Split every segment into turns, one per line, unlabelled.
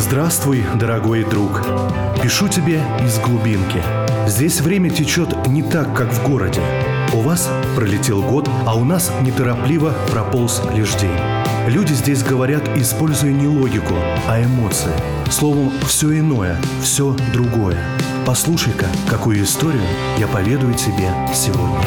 Здравствуй, дорогой друг. Пишу тебе из глубинки. Здесь время течет не так, как в городе. У вас пролетел год, а у нас неторопливо прополз лишь день. Люди здесь говорят, используя не логику, а эмоции. Словом, все иное, все другое. Послушай-ка, какую историю я поведаю тебе сегодня.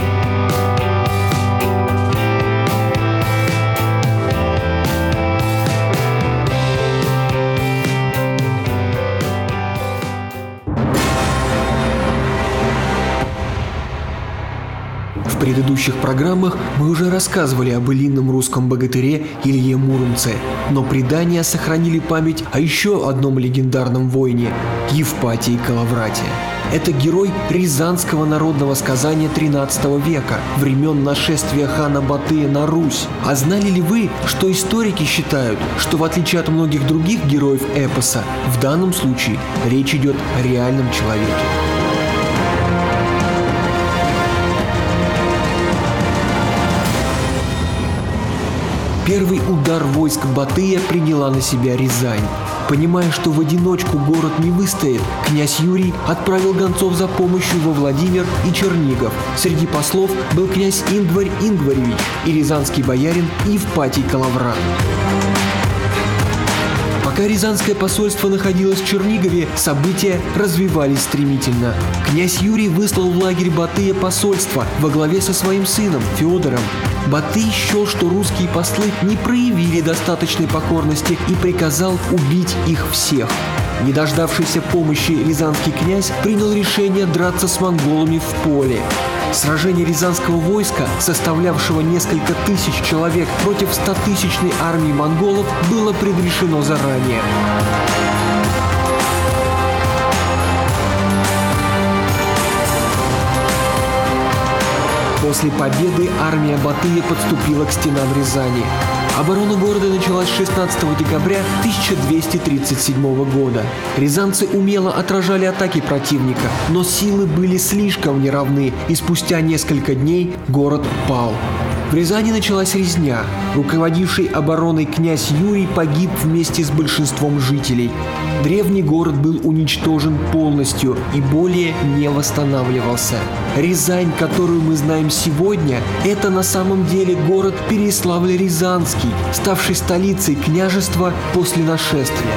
В предыдущих программах мы уже рассказывали об былинном русском богатыре Илье Муромце, но предания сохранили память о еще одном легендарном воине – Евпатии Калаврате. Это герой рязанского народного сказания XIII века, времен нашествия хана Батыя на Русь. А знали ли вы, что историки считают, что в отличие от многих других героев эпоса, в данном случае речь идет о реальном человеке? Первый удар войск Батыя приняла на себя Рязань. Понимая, что в одиночку город не выстоит, князь Юрий отправил гонцов за помощью во Владимир и Чернигов. Среди послов был князь Ингварь Ингваревич и рязанский боярин Евпатий Калаврат. Пока рязанское посольство находилось в Чернигове, события развивались стремительно. Князь Юрий выслал в лагерь Батыя посольство во главе со своим сыном Федором. Батый счел, что русские послы не проявили достаточной покорности и приказал убить их всех. Не дождавшийся помощи рязанский князь принял решение драться с монголами в поле. Сражение рязанского войска, составлявшего несколько тысяч человек против 100-тысячной армии монголов, было предрешено заранее. После победы армия Батыя подступила к стенам Рязани. Оборона города началась 16 декабря 1237 года. Рязанцы умело отражали атаки противника, но силы были слишком неравны, и спустя несколько дней город пал. В Рязани началась резня. Руководивший обороной князь Юрий погиб вместе с большинством жителей. Древний город был уничтожен полностью и более не восстанавливался. Рязань, которую мы знаем сегодня, это на самом деле город Переяславль-Рязанский, ставший столицей княжества после нашествия.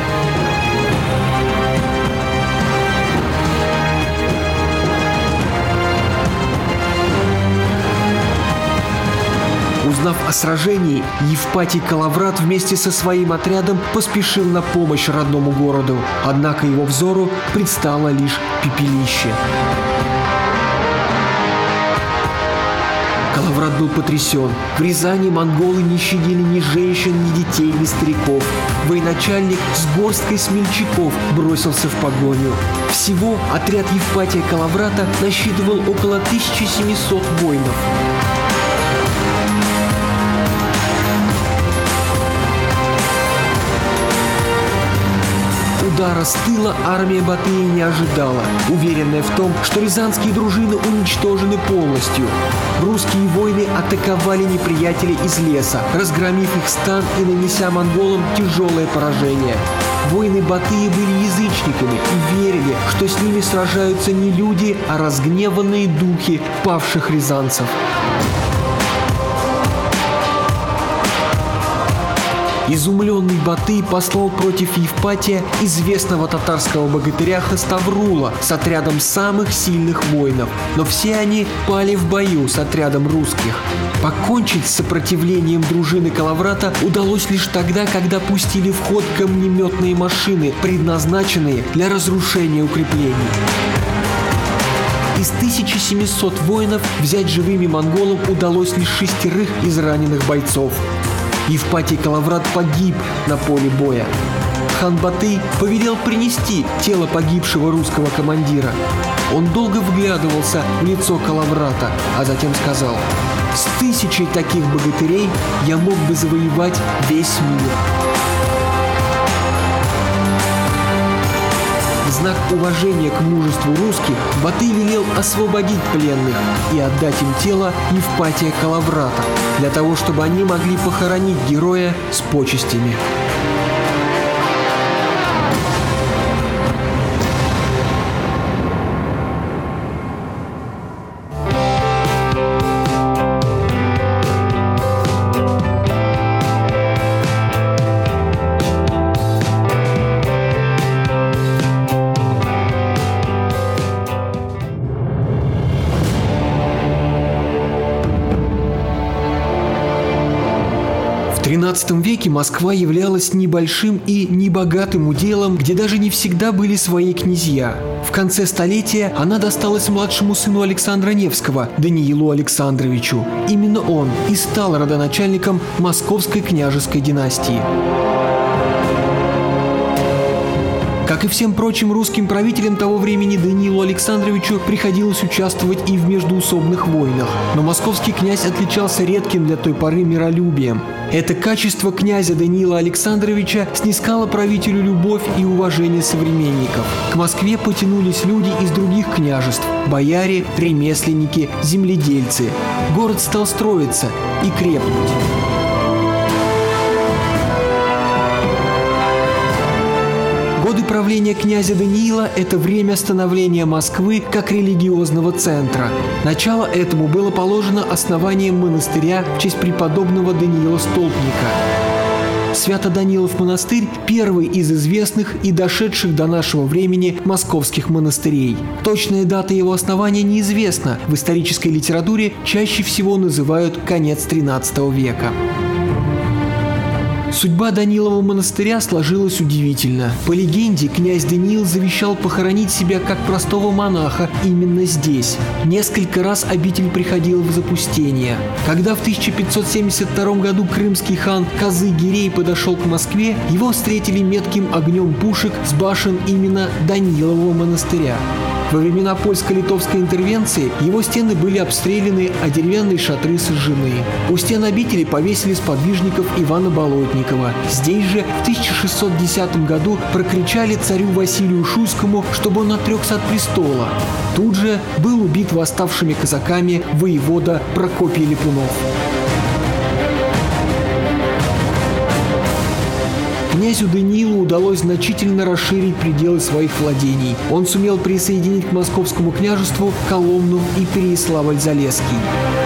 Узнав о сражении, Евпатий Калаврат вместе со своим отрядом поспешил на помощь родному городу. Однако его взору предстало лишь пепелище. Калаврат был потрясен. В Рязани монголы не щадили ни женщин, ни детей, ни стариков. Военачальник с горсткой смельчаков бросился в погоню. Всего отряд Евпатия Калаврата насчитывал около 1700 воинов. Удара с тыла армия Батыя не ожидала, уверенная в том, что рязанские дружины уничтожены полностью. Русские воины атаковали неприятелей из леса, разгромив их стан и нанеся монголам тяжелое поражение. Воины Батыя были язычниками и верили, что с ними сражаются не люди, а разгневанные духи павших рязанцев. Изумленный Батый послал против Евпатия известного татарского богатыря Хаставрула с отрядом самых сильных воинов, но все они пали в бою с отрядом русских. Покончить с сопротивлением дружины Калаврата удалось лишь тогда, когда пустили в ход камнеметные машины, предназначенные для разрушения укреплений. Из 1700 воинов взять живыми монголам удалось лишь 6 израненных бойцов. Евпатий Калаврат погиб на поле боя. Хан Батый повелел принести тело погибшего русского командира. Он долго вглядывался в лицо Калаврата, а затем сказал: «С 1000 таких богатырей я мог бы завоевать весь мир». В знак уважения к мужеству русских Батый велел освободить пленных и отдать им тело Евпатия Калаврата, для того, чтобы они могли похоронить героя с почестями. XVII веке Москва являлась небольшим и небогатым уделом, где даже не всегда были свои князья. В конце столетия она досталась младшему сыну Александра Невского, Даниилу Александровичу. Именно он и стал родоначальником Московской княжеской династии. Как и всем прочим русским правителям того времени, Даниилу Александровичу приходилось участвовать и в междоусобных войнах. Но московский князь отличался редким для той поры миролюбием. Это качество князя Даниила Александровича снискало правителю любовь и уважение современников. К Москве потянулись люди из других княжеств – бояре, ремесленники, земледельцы. Город стал строиться и крепнуть. Годы правления князя Даниила – это время становления Москвы как религиозного центра. Начало этому было положено основанием монастыря в честь преподобного Даниила Столпника. Свято-Данилов монастырь – первый из известных и дошедших до нашего времени московских монастырей. Точная дата его основания неизвестна. В исторической литературе чаще всего называют конец XIII века. Судьба Данилова монастыря сложилась удивительно. По легенде, князь Даниил завещал похоронить себя как простого монаха именно здесь. Несколько раз обитель приходила в запустение. Когда в 1572 году крымский хан Казы-Гирей подошел к Москве, его встретили метким огнем пушек с башен именно Данилового монастыря. Во времена польско-литовской интервенции его стены были обстреляны, а деревянные шатры сожжены. У стен обители повесили сподвижников Ивана Болотникова. Здесь же в 1610 году прокричали царю Василию Шуйскому, чтобы он отрекся от престола. Тут же был убит восставшими казаками воевода Прокопий Липунов. Князю Даниилу удалось значительно расширить пределы своих владений. Он сумел присоединить к московскому княжеству Коломну и Переяславль-Залесский.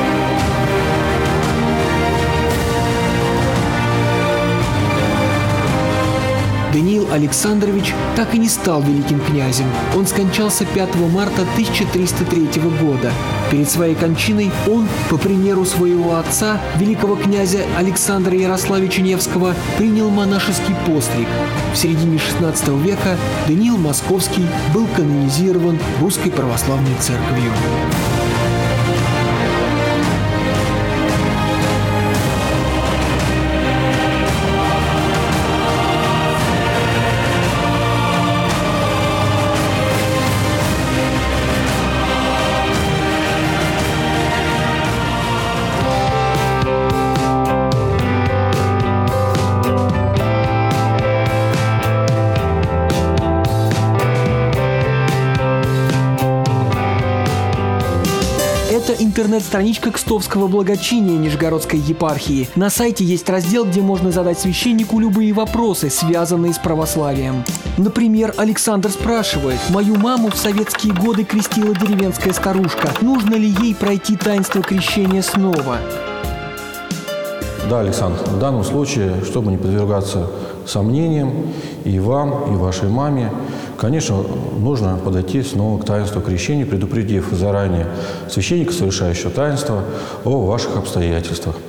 Даниил Александрович так и не стал великим князем. Он скончался 5 марта 1303 года. Перед своей кончиной он, по примеру своего отца, великого князя Александра Ярославича Невского, принял монашеский постриг. В середине XVI века Даниил Московский был канонизирован Русской Православной Церковью. Это интернет-страничка Кстовского благочиния Нижегородской епархии. На сайте есть раздел, где можно задать священнику любые вопросы, связанные с православием. Например, Александр спрашивает: «Мою маму в советские годы крестила деревенская старушка. Нужно ли ей пройти таинство крещения снова?»
Да, Александр, в данном случае, чтобы не подвергаться сомнениям и вам, и вашей маме, конечно, нужно подойти снова к таинству крещения, предупредив заранее священника, совершающего таинство, о ваших обстоятельствах.